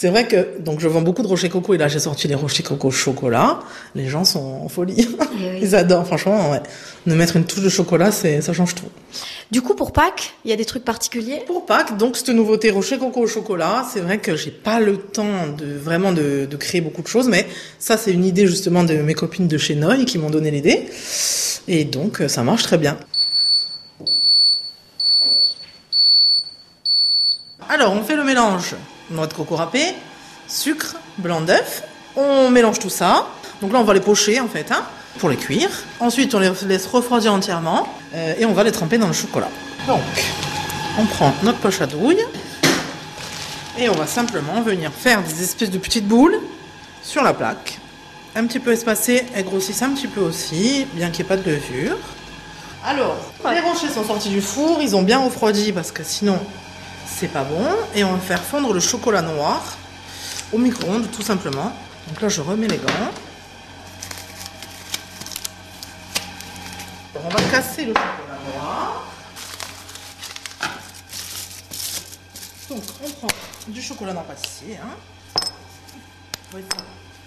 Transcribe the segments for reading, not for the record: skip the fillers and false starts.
C'est vrai que donc je vends beaucoup de rochers coco et là j'ai sorti les rochers coco chocolat. Les gens sont en folie. Oui. Ils adorent, franchement. Ouais. De mettre une touche de chocolat, ça change tout. Du coup, pour Pâques, il y a des trucs particuliers? Pour Pâques, donc cette nouveauté rocher coco au chocolat, c'est vrai que j'ai pas le temps de créer beaucoup de choses, mais ça c'est une idée justement de mes copines de chez Noy qui m'ont donné l'idée. Et donc ça marche très bien. Alors, on fait le mélange noix de coco râpée, sucre, blanc d'œuf. On mélange tout ça. Donc là, on va les pocher en fait, pour les cuire. Ensuite, on les laisse refroidir entièrement et on va les tremper dans le chocolat. Donc, on prend notre poche à douille et on va simplement venir faire des espèces de petites boules sur la plaque. Un petit peu espacées, elles grossissent un petit peu aussi, bien qu'il n'y ait pas de levure. Alors, les rochers sont sortis du four, ils ont bien refroidi parce que sinon... c'est pas bon. Et on va faire fondre le chocolat noir au micro-ondes tout simplement. Donc là je remets les gants. On va casser le chocolat noir. Donc on prend du chocolat noir pâtissier. Oui, ça.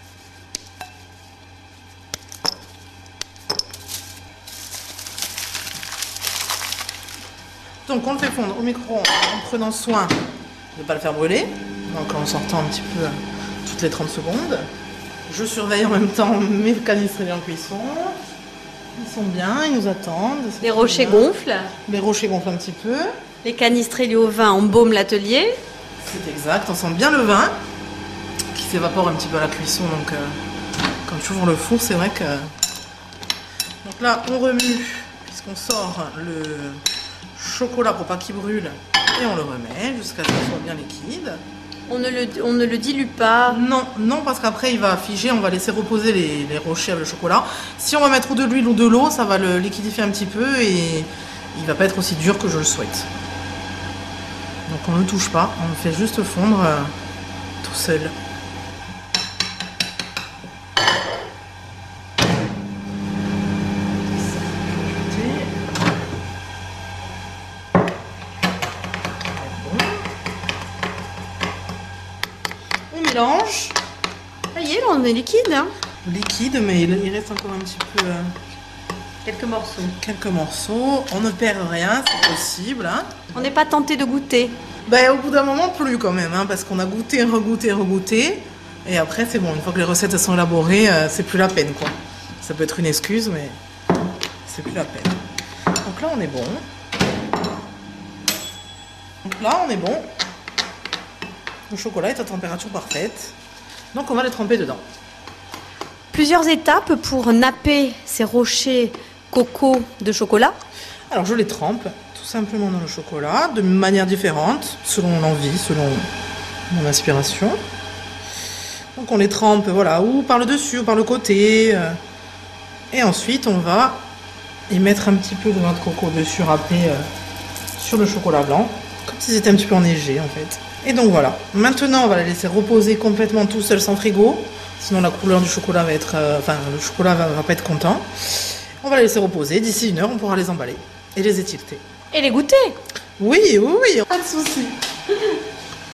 Donc on le fait fondre au micro-ondes en prenant soin de ne pas le faire brûler. Donc en sortant un petit peu toutes les 30 secondes. Je surveille en même temps mes canistrés en cuisson. Ils sont bien, ils nous attendent. Les rochers gonflent. Les rochers gonflent un petit peu. Les canistrés liés au vin embaument l'atelier. C'est exact, on sent bien le vin qui s'évapore un petit peu à la cuisson. Donc quand tu ouvres le four, c'est vrai que... Donc là, on remue, puisqu'on sort le chocolat pour pas qu'il brûle. Et on le remet jusqu'à ce qu'il soit bien liquide. On ne le dilue pas. Non, parce qu'après il va figer, on va laisser reposer les rochers avec le chocolat. Si on va mettre ou de l'huile ou de l'eau, ça va le liquidifier un petit peu et il va pas être aussi dur que je le souhaite. Donc on ne le touche pas, on le fait juste fondre tout seul. Mélange. Ça y est, là, on est liquide. Liquide, mais il reste encore un petit peu... Quelques morceaux. On ne perd rien, c'est possible. On n'est pas tenté de goûter. Ben, au bout d'un moment, plus quand même, parce qu'on a goûté, regoûté. Et après, c'est bon. Une fois que les recettes elles sont élaborées, c'est plus la peine, quoi. Ça peut être une excuse, mais c'est plus la peine. Donc là, on est bon. Le chocolat est à température parfaite. Donc on va les tremper dedans. Plusieurs étapes pour napper ces rochers coco de chocolat. Alors je les trempe tout simplement dans le chocolat, de manière différente, selon l'envie, selon mon inspiration. Donc on les trempe, voilà, ou par le dessus, ou par le côté. Et ensuite on va y mettre un petit peu de noix de coco dessus, râpé sur le chocolat blanc, comme s'ils étaient un petit peu enneigés en fait. Et donc voilà, maintenant on va les laisser reposer complètement tout seul sans frigo, sinon la couleur du chocolat va être, le chocolat va pas être content. On va les laisser reposer, d'ici 1 heure on pourra les emballer et les étiqueter. Et les goûter. Oui, pas de souci.